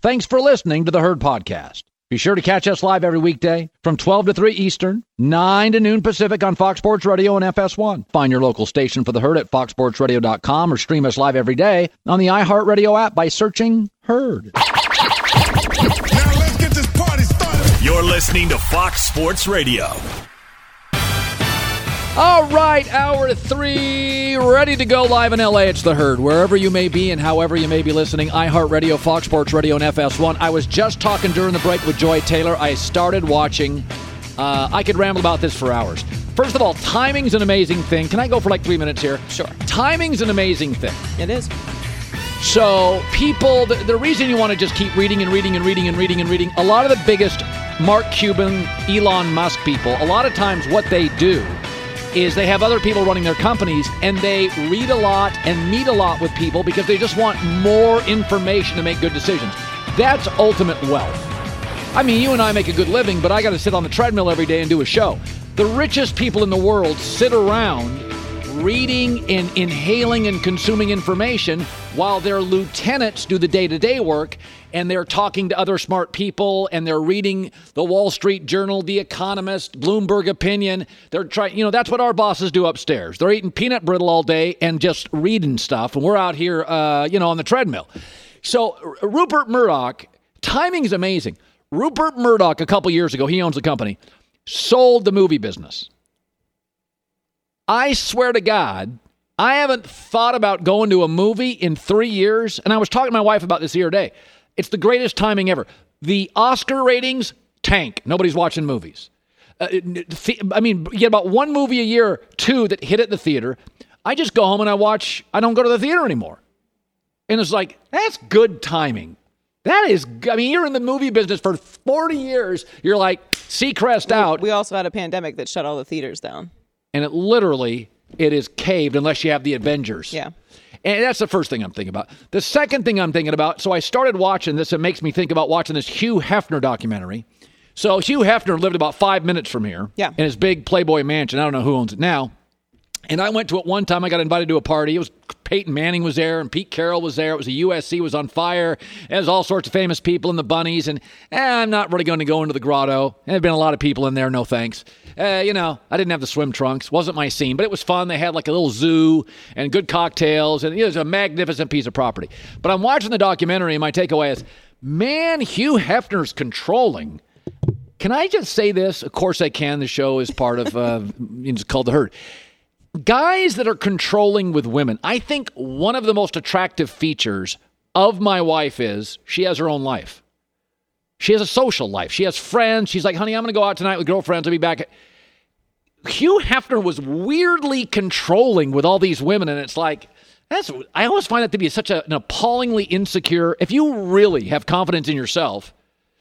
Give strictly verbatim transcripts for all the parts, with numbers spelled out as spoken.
Thanks for listening to the Herd Podcast. Be sure to catch us live every weekday from twelve to three Eastern, nine to noon Pacific on Fox Sports Radio and F S one. Find your local station for the Herd at fox sports radio dot com or stream us live every day on the iHeartRadio app by searching Herd. Now let's get this party started. You're listening to Fox Sports Radio. All right, hour three, ready to go live in L A. It's the Herd. Wherever you may be and however you may be listening, iHeartRadio, Fox Sports Radio, and F S one. I was just talking during the break with Joy Taylor. I started watching. Uh, I could ramble about this for hours. First of all, timing's an amazing thing. Can I go for like three minutes here? Sure. Timing's an amazing thing. It is. So people, the, the reason you want to just keep reading and reading and reading and reading and reading, a lot of the biggest Mark Cuban, Elon Musk people, a lot of times what they do is they have other people running their companies and they read a lot and meet a lot with people because they just want more information to make good decisions. That's ultimate wealth. I mean, you and I make a good living, but I got to sit on the treadmill every day and do a show. The richest people in the world sit around reading and inhaling and consuming information while their lieutenants do the day-to-day work, and they're talking to other smart people, and they're reading the Wall Street Journal, The Economist, Bloomberg Opinion. They're trying, you know, that's what our bosses do upstairs. They're eating peanut brittle all day and just reading stuff, and we're out here, uh, you know, on the treadmill. So R- Rupert Murdoch, timing is amazing. Rupert Murdoch, a couple years ago, he owns a company, sold the movie business. I swear to God, I haven't thought about going to a movie in three years. And I was talking to my wife about this the other day. It's the greatest timing ever. The Oscar ratings tank. Nobody's watching movies. Uh, I mean, you get about one movie a year, two that hit at the theater. I just go home and I watch. I don't go to the theater anymore. And it's like, that's good timing. That is, I mean, you're in the movie business for forty years. You're like, Seacrest out. We also had a pandemic that shut all the theaters down. And it literally, it is caved unless you have the Avengers. Yeah. And that's the first thing I'm thinking about. The second thing I'm thinking about, so I started watching this. It makes me think about watching this Hugh Hefner documentary. So Hugh Hefner lived about five minutes from here. Yeah. In his big Playboy mansion. I don't know who owns it now. And I went to it one time. I got invited to a party. It was Peyton Manning was there and Pete Carroll was there. It was a U S C was on fire. And there's all sorts of famous people and the bunnies. And eh, I'm not really going to go into the grotto. There have been a lot of people in there. No thanks. Uh, you know, I didn't have the swim trunks. Wasn't my scene, but it was fun. They had like a little zoo and good cocktails. And it was a magnificent piece of property. But I'm watching the documentary and my takeaway is, man, Hugh Hefner's controlling. Can I just say this? Of course I can. The show is part of, uh, it's called The Herd. Guys that are controlling with women, I think one of the most attractive features of my wife is she has her own life. She has a social life. She has friends. She's like, honey, I'm going to go out tonight with girlfriends. I'll be back. Hugh Hefner was weirdly controlling with all these women, and it's like, that's. I always find that to be such a, an appallingly insecure. If you really have confidence in yourself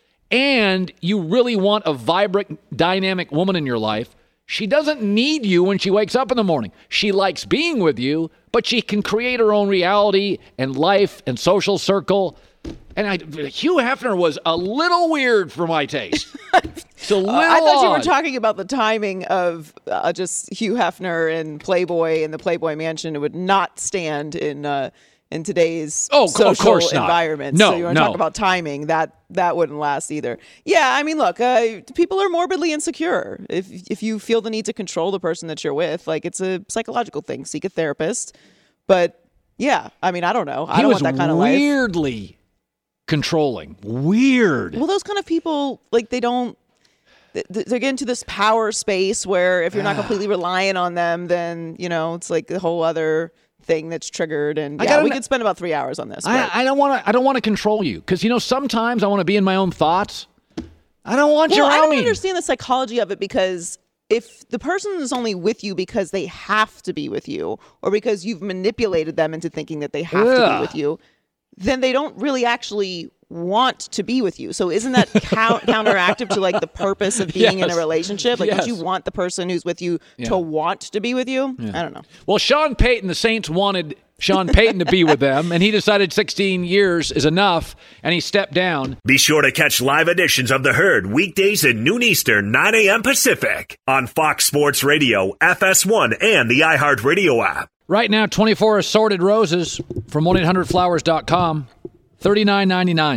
and you really want a vibrant, dynamic woman in your life, she doesn't need you when she wakes up in the morning. She likes being with you, but she can create her own reality and life and social circle. And I, Hugh Hefner was a little weird for my taste. It's a little uh, I thought odd. you were talking about the timing of uh, just Hugh Hefner and Playboy and the Playboy Mansion. It would not stand in uh, in today's oh, social of course not. environment. No, so you want no. to talk about timing, that that wouldn't last either. Yeah, I mean, look, uh, people are morbidly insecure. If if you feel the need to control the person that you're with, like it's a psychological thing. Seek a therapist. But yeah, I mean, I don't know. I he don't was want that kind of life. Weirdly controlling. Weird. Well, those kind of people, like they don't. They're getting to this power space where if you're not completely reliant on them, then, you know, it's like a whole other thing that's triggered. And yeah, we could spend about three hours on this. I, I don't want to. I don't want to control you because, you know, sometimes I want to be in my own thoughts. I don't want well, you around I don't me. understand the psychology of it because if the person is only with you because they have to be with you or because you've manipulated them into thinking that they have Ugh. to be with you, then they don't really actually want to be with you. So isn't that count- counteractive to like the purpose of being yes. in a relationship? Like, yes. don't you want the person who's with you yeah. to want to be with you? Yeah. I don't know. Well, Sean Payton, the Saints wanted Sean Payton to be with them, and he decided sixteen years is enough, and he stepped down. Be sure to catch live editions of The Herd weekdays at noon Eastern, nine a.m. Pacific on Fox Sports Radio, F S one, and the iHeartRadio app. Right now, twenty-four assorted roses from one eight hundred flowers dot com. thirty-nine ninety-nine.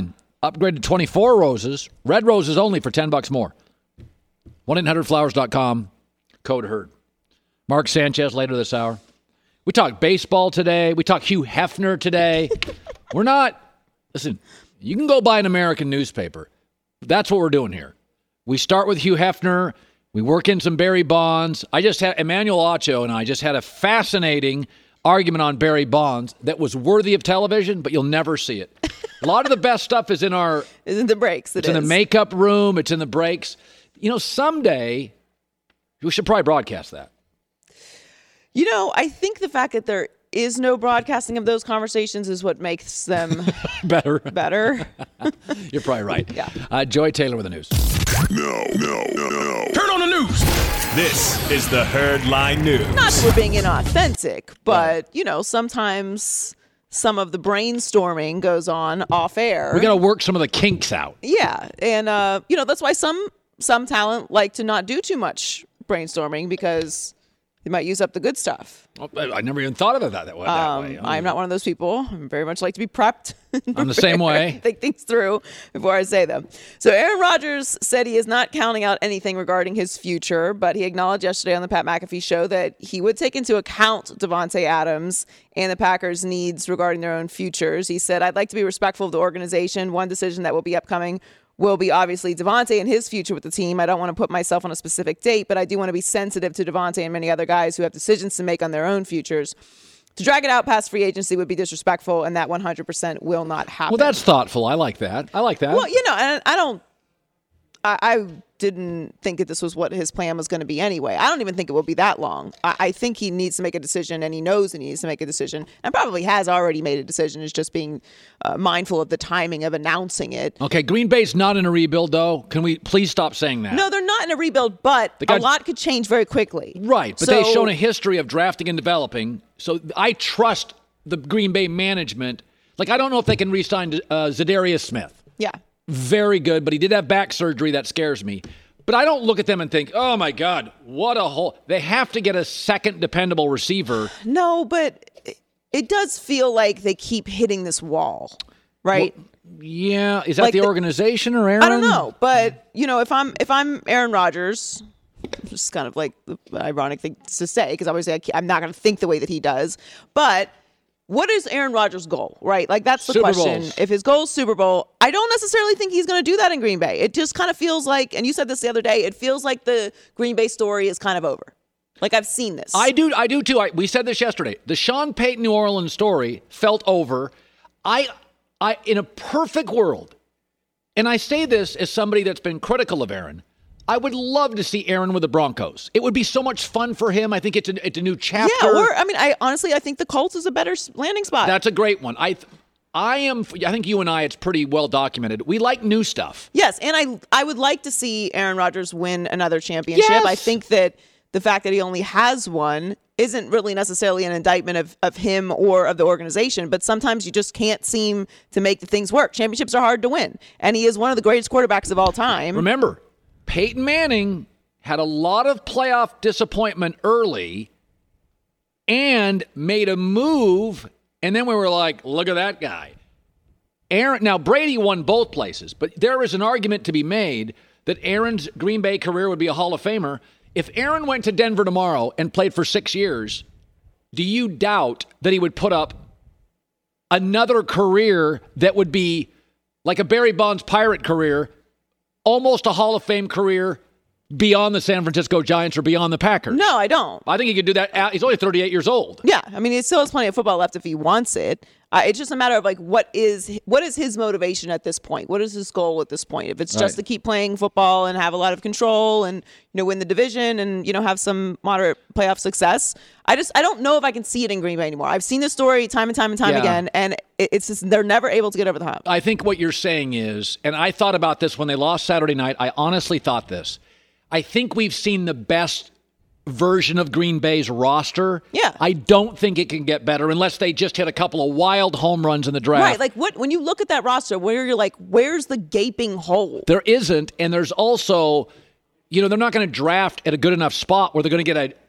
Upgrade to twenty-four roses. Red roses only for ten bucks more. one eight hundred flowers dot com. Code HERD. Mark Sanchez later this hour. We talked baseball today. We talked Hugh Hefner today. We're not, listen, you can go buy an American newspaper. That's what we're doing here. We start with Hugh Hefner. We work in some Barry Bonds. I just had, Emmanuel Acho and I just had a fascinating argument on Barry Bonds that was worthy of television, but you'll never see it. A lot of the best stuff is in our... Is in the breaks. It it's is. in the makeup room. It's in the breaks. You know, someday, we should probably broadcast that. You know, I think the fact that there is no broadcasting of those conversations is what makes them better. Better. You're probably right. Yeah. Uh, Joy Taylor with the news. No, no, no, no. Turn on the news. This is the Herd Line News. Not that we're being inauthentic, but, you know, sometimes some of the brainstorming goes on off air. We got to work some of the kinks out. Yeah. And, uh, you know, that's why some some talent like to not do too much brainstorming because they might use up the good stuff. Oh, I never even thought of it that, that way. Um, That way. I'm not one of those people. I very much like to be prepped. I'm the same way. Think things through before I say them. So Aaron Rodgers said he is not counting out anything regarding his future, but he acknowledged yesterday on the Pat McAfee show that he would take into account Davante Adams and the Packers' needs regarding their own futures. He said, I'd like to be respectful of the organization. One decision that will be upcoming will be obviously Davante and his future with the team. I don't want to put myself on a specific date, but I do want to be sensitive to Davante and many other guys who have decisions to make on their own futures. To drag it out past free agency would be disrespectful, and that one hundred percent will not happen. Well, that's thoughtful. I like that. I like that. Well, you know, and I don't, I, I didn't think that this was what his plan was going to be anyway. I don't even think it will be that long. I, I think he needs to make a decision, and he knows he needs to make a decision, and probably has already made a decision. It's just being uh, mindful of the timing of announcing it. Okay, Green Bay's not in a rebuild, though. Can we please stop saying that? No, they're not in a rebuild, but guy- a lot could change very quickly. Right, but So- they've shown a history of drafting and developing, so I trust the Green Bay management. Like, I don't know if they can re-sign uh, Zadarius Smith. Yeah. Very good, but he did have back surgery. That scares me. But I don't look at them and think, oh, my God, what a hole. They have to get a second dependable receiver. No, but it, it does feel like they keep hitting this wall, right? Well, yeah. Is that Like the, the- organization or Aaron? I don't know, but you know, if I'm if I'm Aaron Rodgers, just kind of like the ironic thing to say because obviously I can't- I'm not going to think the way that he does. But what is Aaron Rodgers' goal, right? Like that's the Super question. Bowls. If his goal is Super Bowl, I don't necessarily think he's going to do that in Green Bay. It just kind of feels like, and you said this the other day, it feels like the Green Bay story is kind of over. Like I've seen this. I do. I do too. I, we said this yesterday. The Sean Payton New Orleans story felt over. I, I, in a perfect world, and I say this as somebody that's been critical of Aaron, I would love to see Aaron with the Broncos. It would be so much fun for him. I think it's a, it's a new chapter. Yeah, or I mean, I honestly I think the Colts is a better s- landing spot. That's a great one. I, th- I am. I think you and I. It's pretty well documented. We like new stuff. Yes, and I I would like to see Aaron Rodgers win another championship. Yes. I think that the fact that he only has one isn't really necessarily an indictment of, of him or of the organization, but sometimes you just can't seem to make the things work. Championships are hard to win, and he is one of the greatest quarterbacks of all time. Remember, Peyton Manning had a lot of playoff disappointment early and made a move, and then we were like, look at that guy. Aaron. Now, Brady won both places, but there is an argument to be made that Aaron's Green Bay career would be a Hall of Famer. If Aaron went to Denver tomorrow and played for six years, do you doubt that he would put up another career that would be like a Barry Bonds Pirate career, almost a Hall of Fame career beyond the San Francisco Giants or beyond the Packers? No, I don't. I think he could do that. at- He's only thirty-eight years old. Yeah, I mean, he still has plenty of football left if he wants it. Uh, it's just a matter of like, what is what is his motivation at this point? What is his goal at this point? If it's just Right. to keep playing football and have a lot of control and you know win the division and you know have some moderate playoff success, I just I don't know if I can see it in Green Bay anymore. I've seen this story time and time and time Yeah. again, and it, it's just they're never able to get over the hump. I think what you're saying is, and I thought about this when they lost Saturday night, I honestly thought this. I think we've seen the best version of Green Bay's roster. Yeah. I don't think it can get better unless they just hit a couple of wild home runs in the draft. Right, like what when you look at that roster, where you're like, where's the gaping hole? There isn't, and there's also, you know, they're not going to draft at a good enough spot where they're going to get a,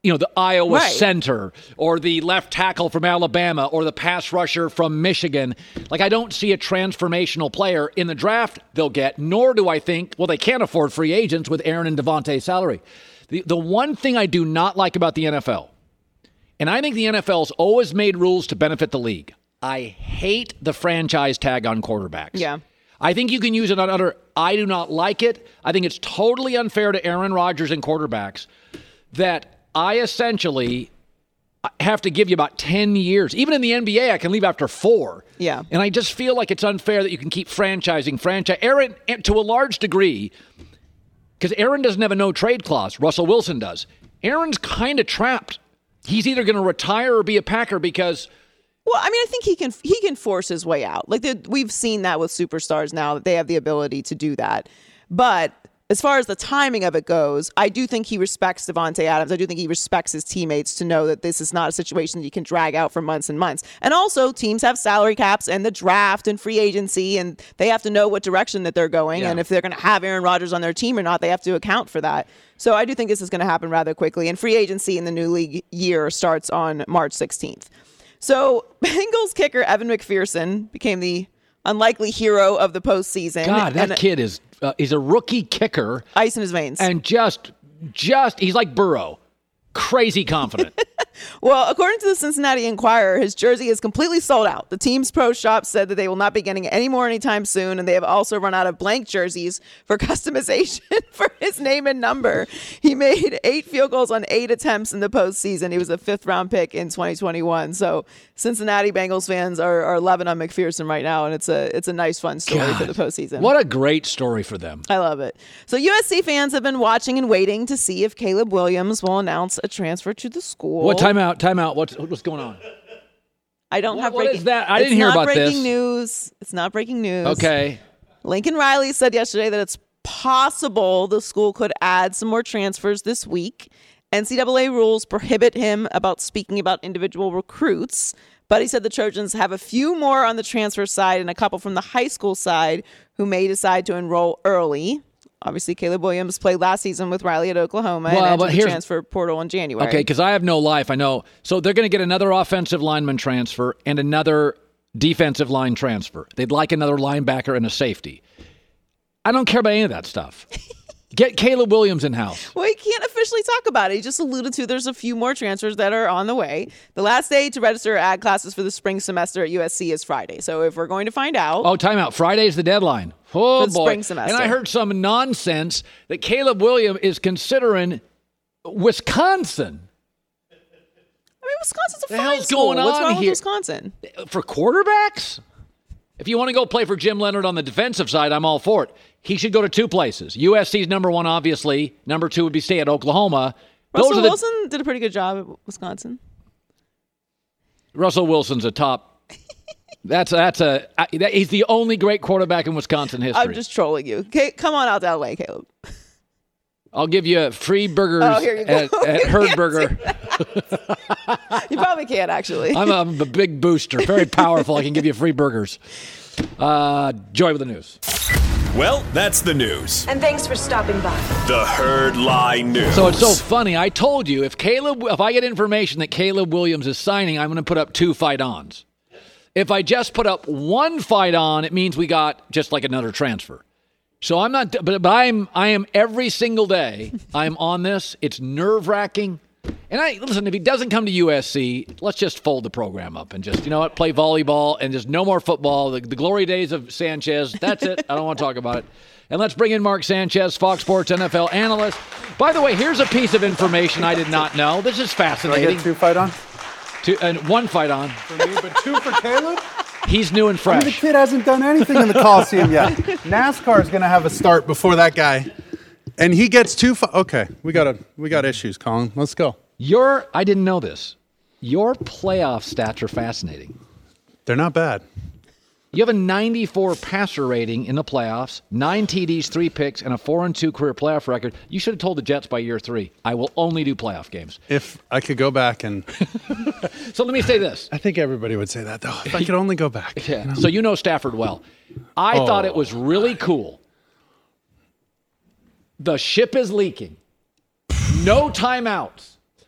you know, the Iowa Right. center or the left tackle from Alabama or the pass rusher from Michigan. Like, I don't see a transformational player in the draft they'll get, nor do I think, well, they can't afford free agents with Aaron and Devontae's salary. The, the one thing I do not like about the N F L, and I think the N F L's always made rules to benefit the league, I hate the franchise tag on quarterbacks. Yeah. I think you can use it on other. I do not like it. I think it's totally unfair to Aaron Rodgers and quarterbacks that I essentially have to give you about ten years. Even in the N B A, I can leave after four. Yeah. And I just feel like it's unfair that you can keep franchising franchise. Aaron, to a large degree, because Aaron doesn't have a no-trade clause. Russell Wilson does. Aaron's kind of trapped. He's either going to retire or be a Packer because... Well, I mean, I think he can he can force his way out. Like the, we've seen that with superstars now, that they have the ability to do that. But as far as the timing of it goes, I do think he respects Devontae Adams. I do think he respects his teammates to know that this is not a situation that you can drag out for months and months. And also, teams have salary caps and the draft and free agency, and they have to know what direction that they're going. Yeah. And if they're going to have Aaron Rodgers on their team or not, they have to account for that. So I do think this is going to happen rather quickly. And free agency in the new league year starts on March sixteenth. So Bengals kicker Evan McPherson became the unlikely hero of the postseason. God, that and kid is uh, he's a rookie kicker. ice in his veins. And just, just, he's like Burrow. Crazy confident. Well, according to the Cincinnati Enquirer, his jersey is completely sold out. The team's pro shop said that they will not be getting any more anytime soon, and they have also run out of blank jerseys for customization for his name and number. He made eight field goals on eight attempts in the postseason. He was a fifth-round pick in twenty twenty-one. So Cincinnati Bengals fans are, are loving on McPherson right now, and it's a it's a nice, fun story God, for the postseason. What a great story for them. I love it. So U S C fans have been watching and waiting to see if Caleb Williams will announce a transfer to the school. What time out? Time out. What's what's going on? I don't What- have what breaking. is that? I it's didn't hear not about breaking this. news. It's not breaking news. Okay. Lincoln Riley said yesterday that it's possible the school could add some more transfers this week. N C double A rules prohibit him about speaking about individual recruits, but he said the Trojans have a few more on the transfer side and a couple from the high school side who may decide to enroll early. Obviously, Caleb Williams played last season with Riley at Oklahoma Well, and but entered the here's- transfer portal in January. Okay, because I have no life. I know. So they're going to get another offensive lineman transfer and another defensive line transfer. They'd like another linebacker and a safety. I don't care about any of that stuff. Get Caleb Williams in-house. Well, he can't officially talk about it. He just alluded to there's a few more transfers that are on the way. The last day to register or add classes for the spring semester at U S C is Friday. So if we're going to find out, Oh, timeout. Friday's the deadline. Oh, For the boy. spring semester. And I heard some nonsense that Caleb Williams is considering Wisconsin. I mean, Wisconsin's a The fine hell's school. going What's on wrong here? with Wisconsin? For quarterbacks? If you want to go play for Jim Leonard on the defensive side, I'm all for it. He should go to two places. U S C's number one, obviously. Number two would be stay at Oklahoma. Those Russell are the, Wilson did a pretty good job at Wisconsin. Russell Wilson's a top. That's that's a. I, that, he's the only great quarterback in Wisconsin history. I'm just trolling you. Okay, come on out to L A, Caleb. I'll give you free burgers Oh, here you go. at, at You Herd can't Burger. You probably can't, actually. I'm a, I'm a big booster, very powerful. I can give you free burgers. Uh, Joy with the news. Well, that's the news. And thanks for stopping by. The Herd Line News. So it's so funny. I told you if Caleb, if I get information that Caleb Williams is signing, I'm going to put up two fight-ons. If I just put up one fight-on, it means we got just like another transfer. So I'm not, but, but I'm, I am every single day. I'm on this. It's nerve-wracking. And I listen. If he doesn't come to U S C, let's just fold the program up and just, you know what, play volleyball and just no more football. The, the glory days of Sanchez. That's it. I don't want to talk about it. And let's bring in Mark Sanchez, Fox Sports N F L analyst. By the way, here's a piece of information I did not know. This is I fascinating. get two fight on? Two, and one fight on. For me, but two for Caleb? He's new and I mean, the fresh. kid hasn't done anything in the Coliseum yet. NASCAR is going to have a start before that guy. And he gets two fi- Okay, we got a, we got issues, Colin. Let's go. Your, I didn't know this. Your playoff stats are fascinating. They're not bad. You have a ninety-four passer rating in the playoffs, nine T Ds, three picks, and a four and two career playoff record. You should have told the Jets by year three, I will only do playoff games. If I could go back and... So let me say this. I think everybody would say that, though. If I could only go back. Yeah. So you know Stafford well. I Oh. thought it was really cool. The ship is leaking. No timeouts.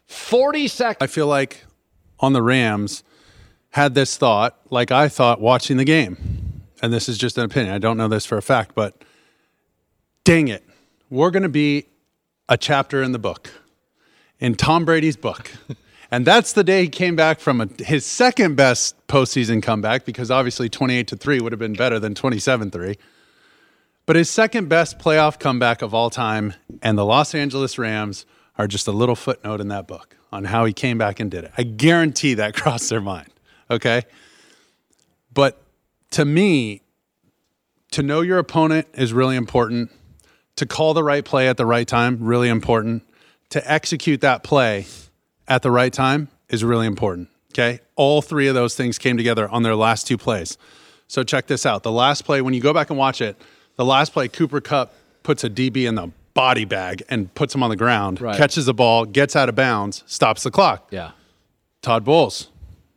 forty seconds. I feel like on the Rams had this thought, like I thought watching the game, and this is just an opinion. I don't know this for a fact, but dang it, we're going to be a chapter in the book, in Tom Brady's book. And that's the day he came back from a, his second best postseason comeback, because obviously twenty-eight to three would have been better than twenty-seven three. But his second best playoff comeback of all time, and the Los Angeles Rams are just a little footnote in that book on how he came back and did it. I guarantee that crossed their mind, okay? But to me, to know your opponent is really important. To call the right play at the right time, really important. To execute that play at the right time is really important, okay? All three of those things came together on their last two plays. So check this out. The last play, when you go back and watch it, the last play, Cooper Kupp puts a D B in the body bag and puts him on the ground, right. catches the ball, gets out of bounds, stops the clock. Yeah. Todd Bowles,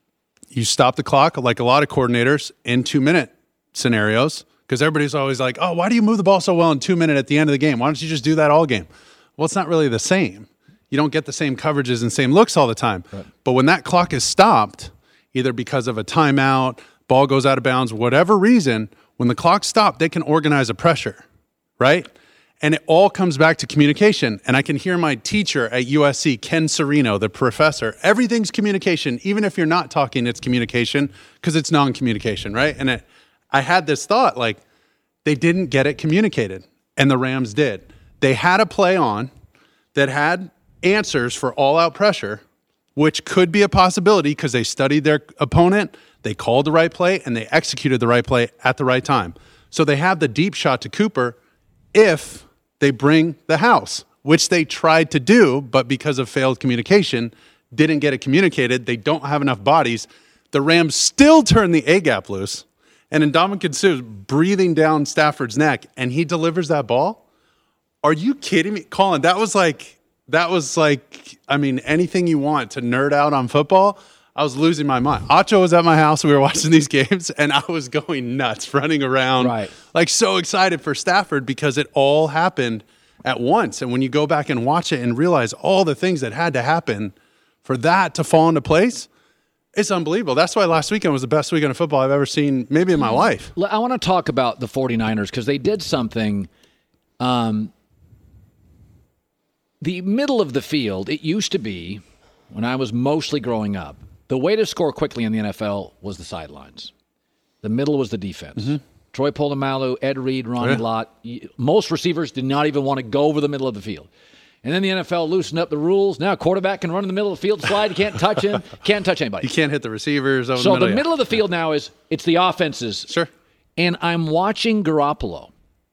you stop the clock like a lot of coordinators in two-minute scenarios, because everybody's always like, oh, why do you move the ball so well in two minutes at the end of the game? Why don't you just do that all game? Well, it's not really the same. You don't get the same coverages and same looks all the time. Right. But when that clock is stopped, either because of a timeout, ball goes out of bounds, whatever reason, when the clock stopped, they can organize a pressure, right? And it all comes back to communication. And I can hear my teacher at U S C, Ken Serino, the professor, everything's communication. Even if you're not talking, it's communication, because it's non-communication, right? And it, I had this thought, like, they didn't get it communicated, and the Rams did. They had a play on that had answers for all-out pressure, which could be a possibility because they studied their opponent, they called the right play, and they executed the right play at the right time. So they have the deep shot to Cooper if they bring the house, which they tried to do, but because of failed communication, didn't get it communicated. They don't have enough bodies. The Rams still turn the A-gap loose, and Ndamukong Suh's breathing down Stafford's neck, and he delivers that ball. Are you kidding me? Colin, that was like... That was like, I mean, anything you want to nerd out on football, I was losing my mind. Acho was at my house. We were watching these games, and I was going nuts, running around, right. like so excited for Stafford because it all happened at once. And when you go back and watch it and realize all the things that had to happen for that to fall into place, it's unbelievable. That's why last weekend was the best weekend of football I've ever seen maybe in my life. I want to talk about the 49ers because they did something um, – the middle of the field, it used to be, when I was mostly growing up, the way to score quickly in the N F L was the sidelines. The middle was the defense. Mm-hmm. Troy Polamalu, Ed Reed, Ronnie yeah. Lott. Most receivers did not even want to go over the middle of the field. And then the N F L loosened up the rules. Now a quarterback can run in the middle of the field, slide. You can't touch him. Can't touch anybody. You can't hit the receivers over so the middle. the middle yeah. of the field now is, it's the offenses. Sure. And I'm watching Garoppolo.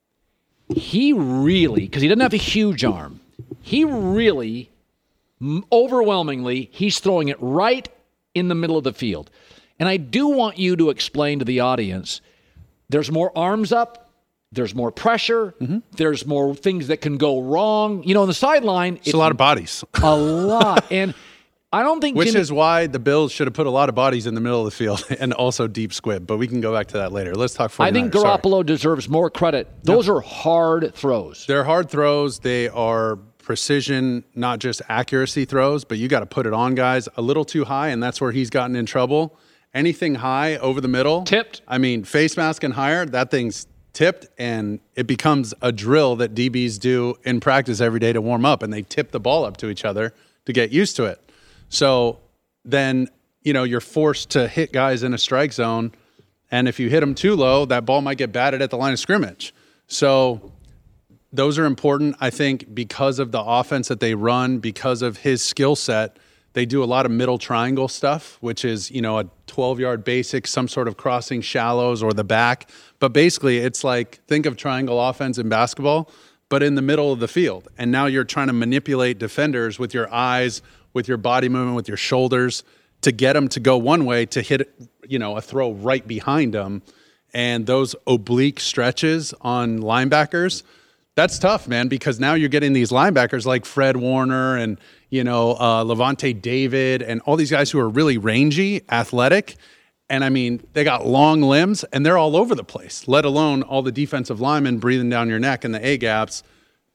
He really, because he doesn't have a huge arm, he really, overwhelmingly, he's throwing it right in the middle of the field. And I do want you to explain to the audience, there's more arms up, there's more pressure, mm-hmm. there's more things that can go wrong. You know, on the sideline, it's, it's a lot of bodies. A lot. And I don't think Which Jimmy, is why the Bills should have put a lot of bodies in the middle of the field and also deep squib. But we can go back to that later. Let's talk 49ers. I think Garoppolo Sorry. deserves more credit. Those no. are hard throws. They're hard throws. They are precision, not just accuracy throws, but you got to put it on guys a little too high, and that's where he's gotten in trouble. Anything high over the middle. Tipped. I mean, face mask and higher, that thing's tipped, and it becomes a drill that D Bs do in practice every day to warm up, and they tip the ball up to each other to get used to it. So then, you know, you're forced to hit guys in a strike zone, and if you hit them too low, that ball might get batted at the line of scrimmage. So those are important, I think, because of the offense that they run, because of his skill set. They do a lot of middle triangle stuff, which is, you know, a twelve-yard basic, some sort of crossing shallows or the back. But basically, it's like, think of triangle offense in basketball, but in the middle of the field. And now you're trying to manipulate defenders with your eyes, with your body movement, with your shoulders to get them to go one way to hit, you know, a throw right behind them. And those oblique stretches on linebackers, that's tough, man, because now you're getting these linebackers like Fred Warner and, you know, uh, Levante David and all these guys who are really rangy, athletic. And, I mean, they got long limbs, and they're all over the place, let alone all the defensive linemen breathing down your neck and the A-gaps.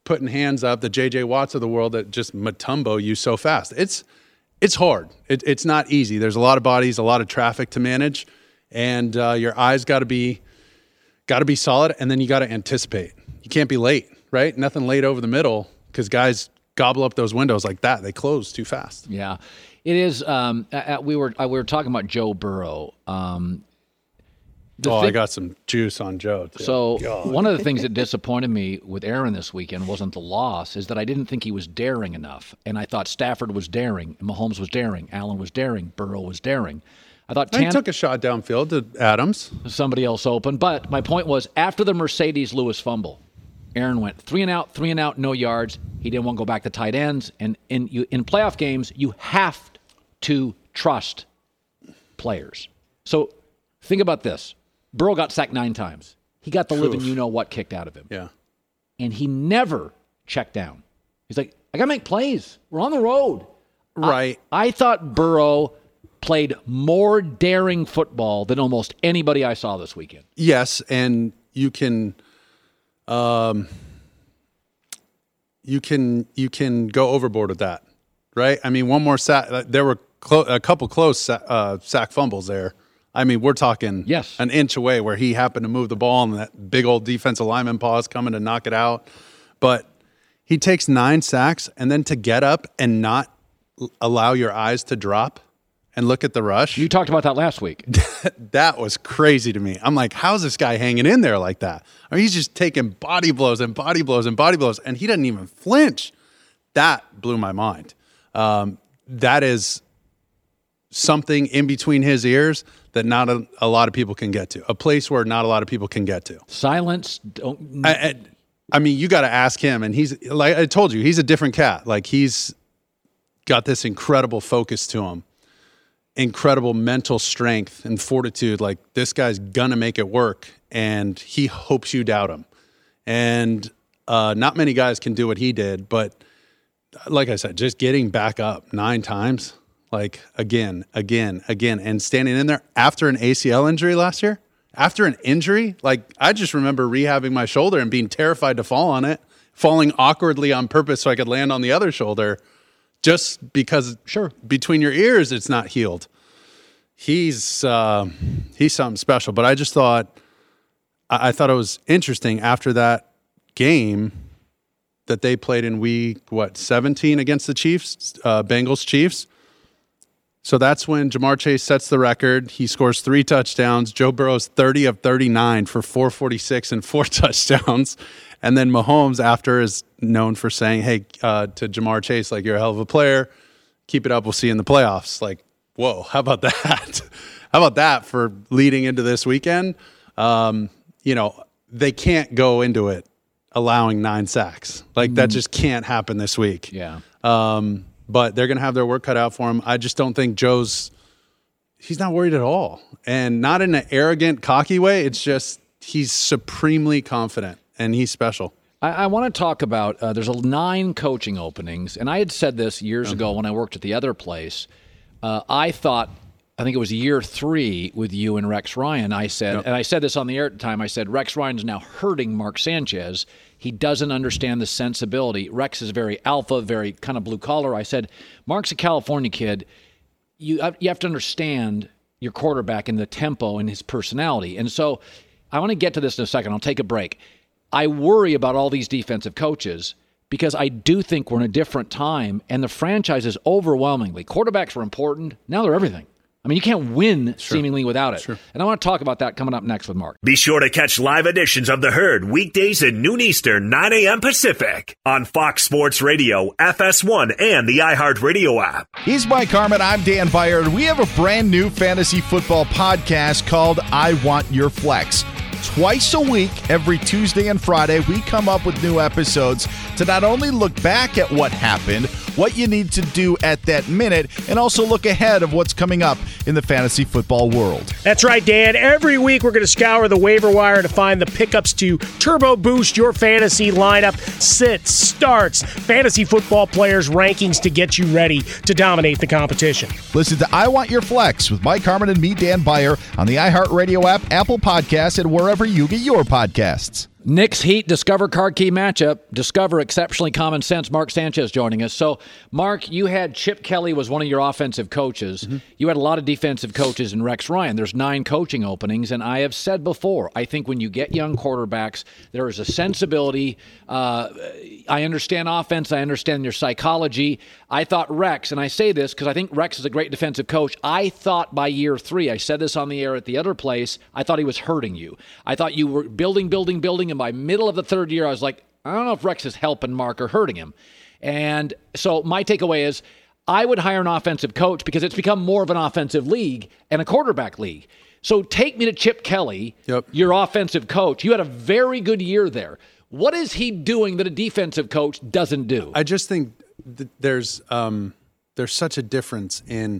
putting hands up, the J J Watts of the world that just Mutombo you so fast. It's it's hard. It, it's not easy. There's a lot of bodies, a lot of traffic to manage, and uh, your eyes got to be got to be solid, and then you got to anticipate. You can't be late, right? Nothing late over the middle because guys gobble up those windows like that. They close too fast. Yeah, it is. Um, uh, we were uh, we were talking about Joe Burrow. Um, The oh, thing, I got some juice on Joe, too. So God. One of the things that disappointed me with Aaron this weekend wasn't the loss, is that I didn't think he was daring enough. And I thought Stafford was daring, Mahomes was daring, Allen was daring, Burrow was daring. I thought He Tan- took a shot downfield to Adams. Somebody else open. But my point was, after the Mercedes Lewis fumble, Aaron went three and out, three and out, no yards. He didn't want to go back to tight ends. And in, you, in playoff games, you have to trust players. So think about this. Burrow got sacked nine times. He got the living you-know-what kicked out of him. Yeah. And he never checked down. He's like, I got to make plays. We're on the road. Right. I, I thought Burrow played more daring football than almost anybody I saw this weekend. Yes, and you can um, you can you can go overboard with that, right? I mean, one more sack. There were clo- a couple close uh, sack fumbles there. I mean, we're talking yes. an inch away where he happened to move the ball and that big old defensive lineman paws coming to knock it out. But he takes nine sacks, and then to get up and not allow your eyes to drop and look at the rush. You talked about that last week. That was crazy to me. I'm like, how's this guy hanging in there like that? I mean, he's just taking body blows and body blows and body blows, and he doesn't even flinch. That blew my mind. Um, that is something in between his ears that not a, a lot of people can get to, a place where not a lot of people can get to. Silence. Don't. I, I, I mean, you got to ask him, and he's like I told you, he's a different cat. Like he's got this incredible focus to him, incredible mental strength and fortitude. Like this guy's gonna make it work, and he hopes you doubt him. And uh, not many guys can do what he did, but like I said, just getting back up nine times. Like again, again, again, and standing in there after an A C L injury last year, after an injury, like I just remember rehabbing my shoulder and being terrified to fall on it, falling awkwardly on purpose so I could land on the other shoulder just because sure, between your ears it's not healed. He's uh, he's something special, but I just thought I, I thought it was interesting after that game that they played in week, what, seventeen against the Chiefs, uh, Bengals Chiefs. So that's when Jamar Chase sets the record. He scores three touchdowns. Joe Burrow's thirty of thirty-nine for four forty-six and four touchdowns. And then Mahomes, after, is known for saying, hey, uh, to Jamar Chase, like, you're a hell of a player. Keep it up. We'll see you in the playoffs. Like, whoa, how about that? How about that for leading into this weekend? Um, you know, they can't go into it allowing nine sacks. Like, mm. that just can't happen this week. Yeah. Um, but they're going to have their work cut out for him. I just don't think Joe's – he's not worried at all. And not in an arrogant, cocky way. It's just he's supremely confident, and he's special. I, I want to talk about uh, – there's a nine coaching openings, and I had said this years okay. ago when I worked at the other place. Uh, I thought – I think it was year three with you and Rex Ryan. I said yep. – and I said this on the air at the time. I said, Rex Ryan's now hurting Mark Sanchez. He doesn't understand the sensibility. Rex is very alpha, very kind of blue collar. I said, Mark's a California kid. You you have to understand your quarterback and the tempo and his personality. And so I want to get to this in a second. I'll take a break. I worry about all these defensive coaches because I do think we're in a different time, and the franchise is overwhelmingly. Quarterbacks were important. Now they're everything. I mean, you can't win sure. seemingly without it. Sure. And I want to talk about that coming up next with Mark. Be sure to catch live editions of The Herd weekdays at noon Eastern, nine a.m. Pacific on Fox Sports Radio, F S one, and the iHeartRadio app. He's Mike Harmon. I'm Dan Byer. We have a brand new fantasy football podcast called I Want Your Flex. Twice a week, every Tuesday and Friday, we come up with new episodes to not only look back at what happened, what you need to do at that minute, and also look ahead of what's coming up in the fantasy football world. That's right, Dan. Every week we're going to scour the waiver wire to find the pickups to turbo boost your fantasy lineup, sits, starts, fantasy football players' rankings to get you ready to dominate the competition. Listen to I Want Your Flex with Mike Harmon and me, Dan Byer, on the iHeartRadio app, Apple Podcasts, and wherever you get your podcasts. Knicks Heat Discover Card Key matchup. Discover exceptionally common sense. Mark Sanchez joining us. So, Mark, you had Chip Kelly was one of your offensive coaches. Mm-hmm. You had a lot of defensive coaches in Rex Ryan. There's nine coaching openings, and I have said before, I think when you get young quarterbacks, there is a sensibility. Uh, I understand offense. I understand your psychology. I thought Rex, and I say this because I think Rex is a great defensive coach. I thought by year three, I said this on the air at the other place, I thought he was hurting you. I thought you were building, building, building, and by middle of the third year, I was like, I don't know if Rex is helping Mark or hurting him. And so my takeaway is I would hire an offensive coach because it's become more of an offensive league and a quarterback league. So take me to Chip Kelly, yep. your offensive coach. You had a very good year there. What is he doing that a defensive coach doesn't do? I just think th- there's um, there's such a difference in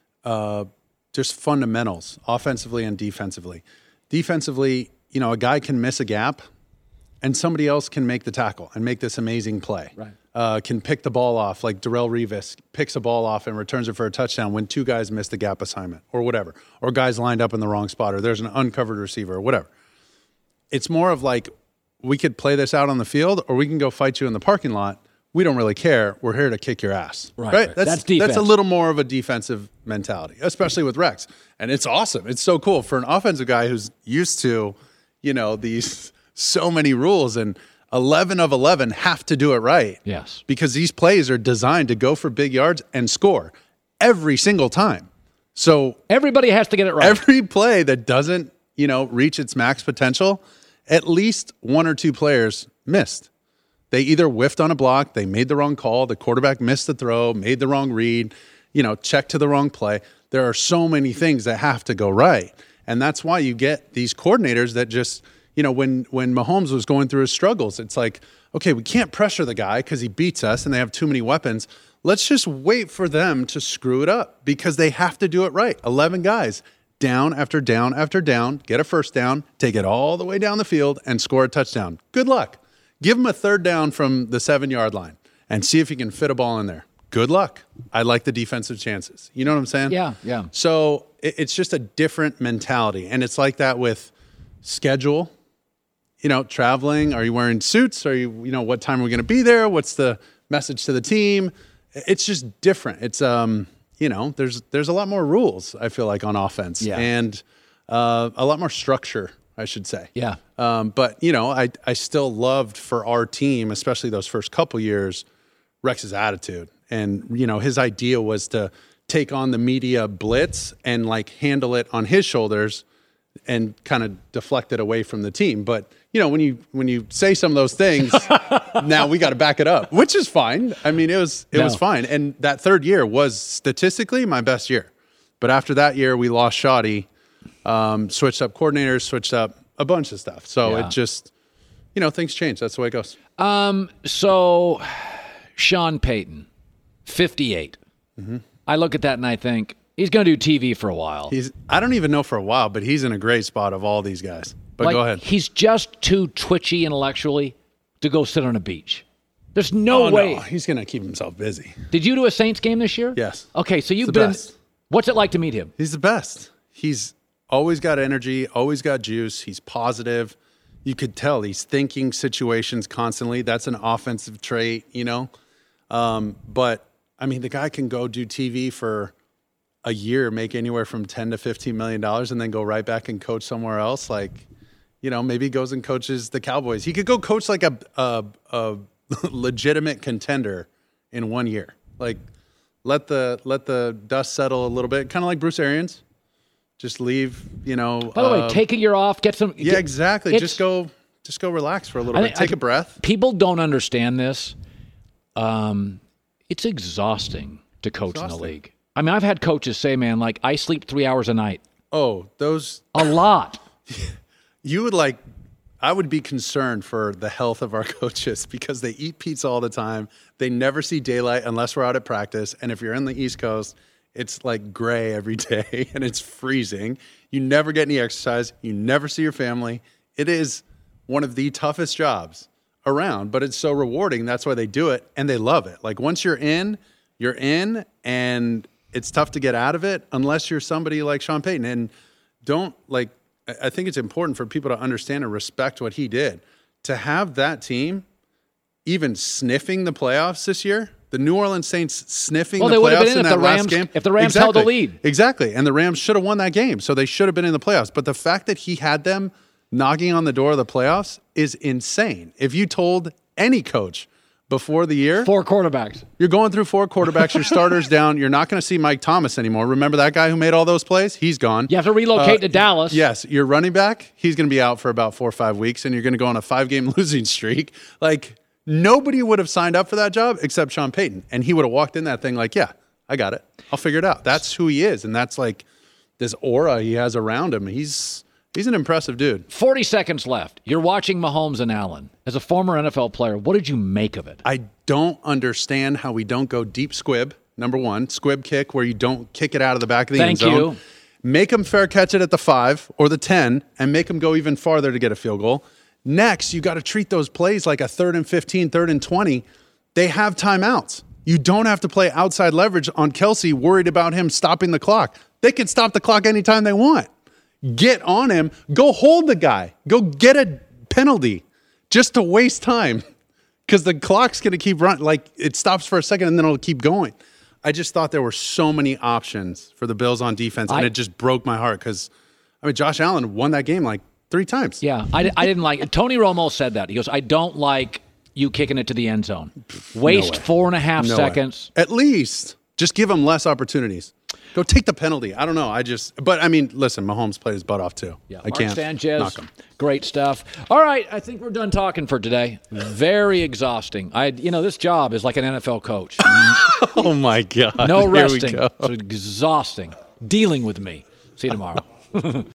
uh, just fundamentals, offensively and defensively. Defensively, you know, a guy can miss a gap and somebody else can make the tackle and make this amazing play. Right. Uh, can pick the ball off, like Darrelle Revis picks a ball off and returns it for a touchdown when two guys miss the gap assignment or whatever, or guys lined up in the wrong spot, or there's an uncovered receiver or whatever. It's more of like, we could play this out on the field or we can go fight you in the parking lot. We don't really care. We're here to kick your ass. Right. right? right. That's, that's defense. That's a little more of a defensive mentality, especially with Rex. And it's awesome. It's so cool for an offensive guy who's used to, you know, these so many rules, and eleven of eleven have to do it right. Yes. Because these plays are designed to go for big yards and score every single time. So everybody has to get it right. Every play that doesn't, you know, reach its max potential, at least one or two players missed. They either whiffed on a block, they made the wrong call, the quarterback missed the throw, made the wrong read, you know, checked to the wrong play. There are so many things that have to go right. And that's why you get these coordinators that just, you know, when when Mahomes was going through his struggles, it's like, okay, we can't pressure the guy because he beats us and they have too many weapons. Let's just wait for them to screw it up because they have to do it right. eleven guys, down after down after down, get a first down, take it all the way down the field and score a touchdown. Good luck. Give them a third down from the seven-yard line and see if you can fit a ball in there. Good luck. I like the defensive chances. You know what I'm saying? Yeah, yeah. So it's just a different mentality. And it's like that with schedule, you know, traveling. Are you wearing suits? Are you, you know, what time are we going to be there? What's the message to the team? It's just different. It's, um, you know, there's there's a lot more rules, I feel like, on offense. Yeah. And uh, a lot more structure, I should say. Yeah. Um, but, you know, I, I still loved for our team, especially those first couple years, Rex's attitude. And, you know, his idea was to take on the media blitz and, like, handle it on his shoulders and kind of deflect it away from the team. But, you know, when you when you say some of those things, now we got to back it up, which is fine. I mean, it was it no. was fine. And that third year was statistically my best year. But after that year, we lost Shoddy, um, switched up coordinators, switched up a bunch of stuff. So Yeah. it just, you know, things change. That's the way it goes. Um. So, Sean Payton, fifty-eight. Mm-hmm. I look at that and I think, he's going to do T V for a while. He's I don't even know for a while, but he's in a great spot of all these guys. But like, go ahead. He's just too twitchy intellectually to go sit on a beach. There's no oh, way. No. He's going to keep himself busy. Did you do a Saints game this year? Yes. Okay, so you've the been. Best. What's it like to meet him? He's the best. He's always got energy, always got juice. He's positive. You could tell he's thinking situations constantly. That's an offensive trait, you know. Um, but I mean, the guy can go do T V for a year, make anywhere from ten to fifteen million dollars, and then go right back and coach somewhere else. Like, you know, maybe he goes and coaches the Cowboys. He could go coach like a a, a legitimate contender in one year. Like, let the let the dust settle a little bit, kind of like Bruce Arians. Just leave, you know. By the uh, way, take a year off, get some. Yeah, get, exactly. Just go, just go relax for a little I bit. think- Take I- a breath. People don't understand this. Um, it's exhausting to coach in the Exhausting. league. I mean, I've had coaches say, "Man, like I sleep three hours a night, Oh, those a lot." you would like. I would be concerned for the health of our coaches because they eat pizza all the time. They never see daylight unless we're out at practice. And if you're in the East Coast, it's like gray every day and it's freezing. You never get any exercise. You never see your family. It is one of the toughest jobs around, but it's so rewarding. That's why they do it and they love it. Like once you're in, you're in, and it's tough to get out of it unless you're somebody like Sean Payton. And don't like, I think it's important for people to understand and respect what he did. to have that team even sniffing the playoffs this year, the New Orleans Saints sniffing well, the they would have playoffs been in in if that the last Rams, game. if the Rams exactly. held the lead. Exactly. And the Rams should have won that game. So they should have been in the playoffs. But the fact that he had them knocking on the door of the playoffs is insane. If you told any coach before the year, Four quarterbacks. you're going through four quarterbacks, your starter's down, you're not going to see Mike Thomas anymore. Remember that guy who made all those plays? He's gone. You have to relocate Uh, to Dallas. Yes, your running back, he's going to be out for about four or five weeks, and you're going to go on a five-game losing streak. Like, nobody would have signed up for that job except Sean Payton, and he would have walked in that thing like, yeah, I got it. I'll figure it out. That's who he is, and that's like this aura he has around him. He's he's an impressive dude. forty seconds left. You're watching Mahomes and Allen. As a former N F L player, what did you make of it? I don't understand how we don't go deep squib, number one, squib kick where you don't kick it out of the back of the Thank end zone. you. Make them fair catch it at the five or the ten and make them go even farther to get a field goal. Next, you got to treat those plays like a third and fifteen, third and twenty. They have timeouts. You don't have to play outside leverage on Kelsey worried about him stopping the clock. They can stop the clock anytime they want. Get on him. Go hold the guy. Go get a penalty just to waste time because the clock's going to keep running. Like, it stops for a second and then it'll keep going. I just thought there were so many options for the Bills on defense, and I, it just broke my heart because, I mean, Josh Allen won that game like three times. Yeah, I, I didn't like it. Tony Romo said that. He goes, I don't like you kicking it to the end zone. Waste No way. four and a half No seconds. way. At least just give them less opportunities. Go take the penalty. I don't know. I just, but I mean, listen, Mahomes played his butt off too. Yeah, I Mark can't Sanchez, knock him. great stuff. All right, I think we're done talking for today. Very exhausting. I, you know, this job is like an N F L coach. Oh my God. No Here we resting. go. It's exhausting. Dealing with me. See you tomorrow.